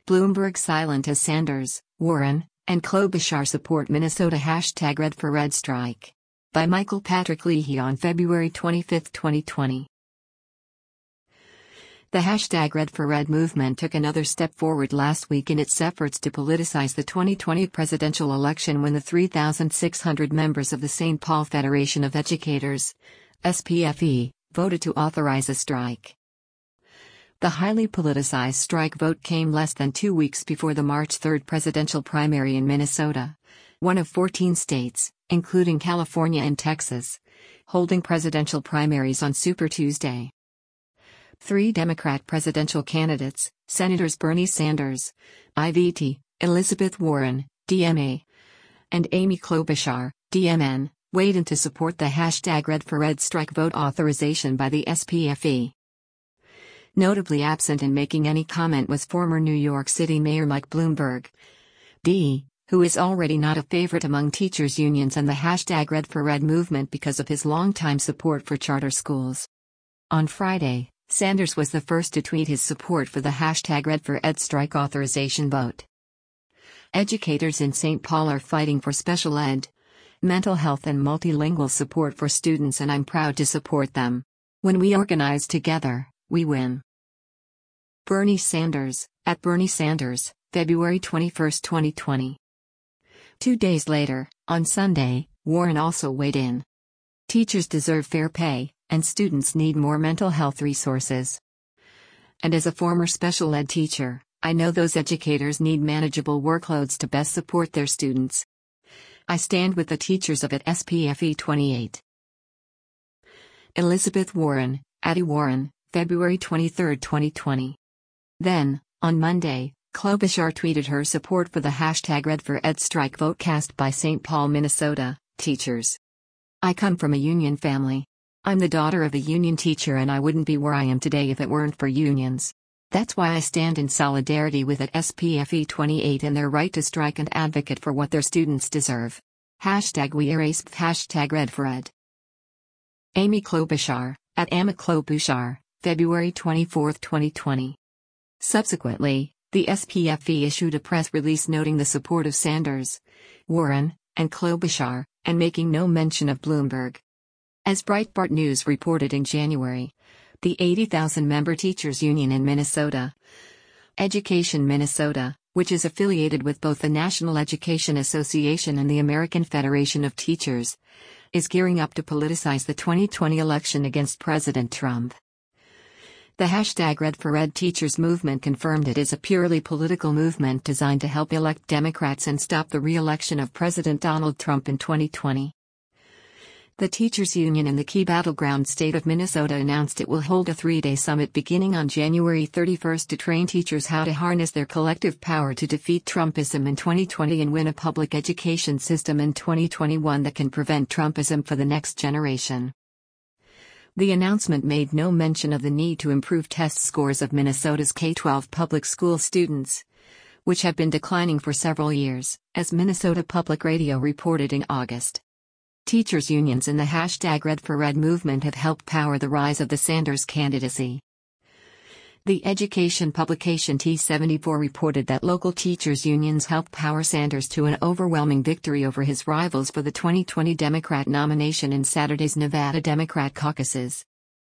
Bloomberg silent as Sanders, Warren, and Klobuchar support Minnesota #RedForRed strike. By Michael Patrick Leahy on February 25, 2020. The #RedForRed movement took another step forward last week in its efforts to politicize the 2020 presidential election when the 3,600 members of the St. Paul Federation of Educators, SPFE, voted to authorize a strike. The highly politicized strike vote came less than 2 weeks before the March 3 presidential primary in Minnesota, one of 14 states, including California and Texas, holding presidential primaries on Super Tuesday. 3 Democrat presidential candidates, Senators Bernie Sanders, IVT, Elizabeth Warren, DMA, and Amy Klobuchar, DMN, weighed in to support the #RedForRed strike vote authorization by the SPFE. Notably absent in making any comment was former New York City Mayor Mike Bloomberg, D., who is already not a favorite among teachers' unions and the #RedForRed movement because of his longtime support for charter schools. On Friday, Sanders was the first to tweet his support for the #RedForEd strike authorization vote. Educators in St. Paul are fighting for special ed, mental health and multilingual support for students, and I'm proud to support them. When we organize together, we win. Bernie Sanders, at Bernie Sanders, February 21, 2020. 2 days later, on Sunday, Warren also weighed in. Teachers deserve fair pay, and students need more mental health resources. And as a former special ed teacher, I know those educators need manageable workloads to best support their students. I stand with the teachers of at SPFE 28. Elizabeth Warren, Addie Warren, February 23, 2020. Then, on Monday, Klobuchar tweeted her support for the #RedForEd strike vote cast by St. Paul, Minnesota, teachers. I come from a union family. I'm the daughter of a union teacher and I wouldn't be where I am today if it weren't for unions. That's why I stand in solidarity with at SPFE 28 and their right to strike and advocate for what their students deserve. #WeAreASP #RedForEd. Amy Klobuchar, at Amy Klobuchar, February 24, 2020. Subsequently, the SPFE issued a press release noting the support of Sanders, Warren, and Klobuchar, and making no mention of Bloomberg. As Breitbart News reported in January, the 80,000-member teachers union in Minnesota, Education Minnesota, which is affiliated with both the National Education Association and the American Federation of Teachers, is gearing up to politicize the 2020 election against President Trump. The #RedForEd teachers movement confirmed it is a purely political movement designed to help elect Democrats and stop the re-election of President Donald Trump in 2020. The teachers union in the key battleground state of Minnesota announced it will hold a 3-day summit beginning on January 31 to train teachers how to harness their collective power to defeat Trumpism in 2020 and win a public education system in 2021 that can prevent Trumpism for the next generation. The announcement made no mention of the need to improve test scores of Minnesota's K-12 public school students, which have been declining for several years, as Minnesota Public Radio reported in August. Teachers' unions in the #RedForEd movement have helped power the rise of the Sanders candidacy. The education publication T74 reported that local teachers' unions helped power Sanders to an overwhelming victory over his rivals for the 2020 Democrat nomination in Saturday's Nevada Democrat caucuses.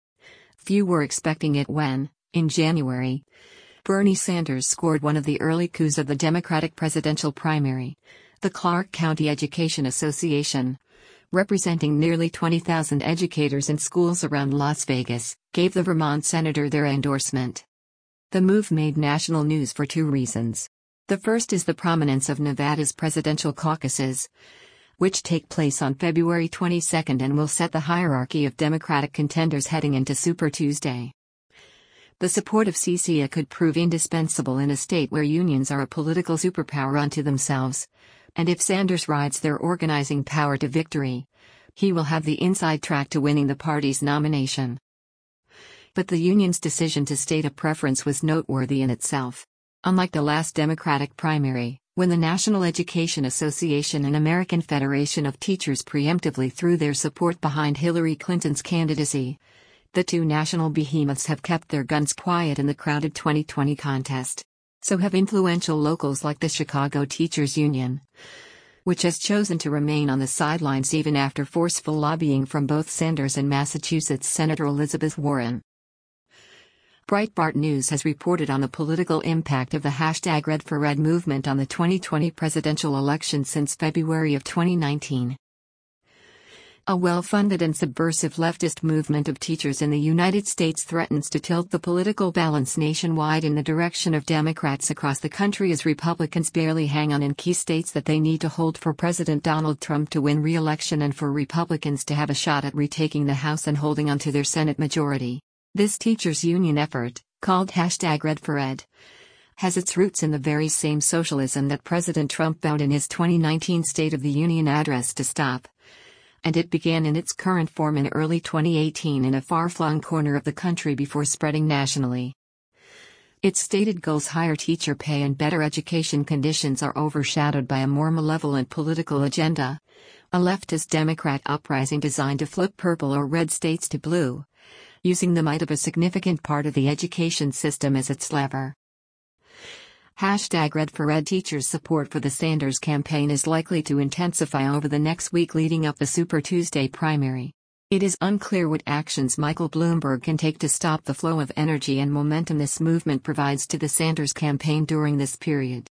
Few were expecting it when, in January, Bernie Sanders scored one of the early coups of the Democratic presidential primary. The Clark County Education Association, representing nearly 20,000 educators in schools around Las Vegas, gave the Vermont senator their endorsement. The move made national news for 2 reasons. The first is the prominence of Nevada's presidential caucuses, which take place on February 22 and will set the hierarchy of Democratic contenders heading into Super Tuesday. The support of CCA could prove indispensable in a state where unions are a political superpower unto themselves. And if Sanders rides their organizing power to victory, he will have the inside track to winning the party's nomination. But the union's decision to state a preference was noteworthy in itself. Unlike the last Democratic primary, when the National Education Association and American Federation of Teachers preemptively threw their support behind Hillary Clinton's candidacy, the 2 national behemoths have kept their guns quiet in the crowded 2020 contest. So have influential locals like the Chicago Teachers Union, which has chosen to remain on the sidelines even after forceful lobbying from both Sanders and Massachusetts Senator Elizabeth Warren. Breitbart News has reported on the political impact of the #RedForRed movement on the 2020 presidential election since February of 2019. A well-funded and subversive leftist movement of teachers in the United States threatens to tilt the political balance nationwide in the direction of Democrats across the country as Republicans barely hang on in key states that they need to hold for President Donald Trump to win re-election and for Republicans to have a shot at retaking the House and holding onto their Senate majority. This teachers' union effort, called #RedForRed, has its roots in the very same socialism that President Trump vowed in his 2019 State of the Union address to stop. And it began in its current form in early 2018 in a far-flung corner of the country before spreading nationally. Its stated goals, higher teacher pay and better education conditions, are overshadowed by a more malevolent political agenda, a leftist Democrat uprising designed to flip purple or red states to blue, using the might of a significant part of the education system as its lever. #RedForRed teachers' support for the Sanders campaign is likely to intensify over the next week leading up the Super Tuesday primary. It is unclear what actions Michael Bloomberg can take to stop the flow of energy and momentum this movement provides to the Sanders campaign during this period.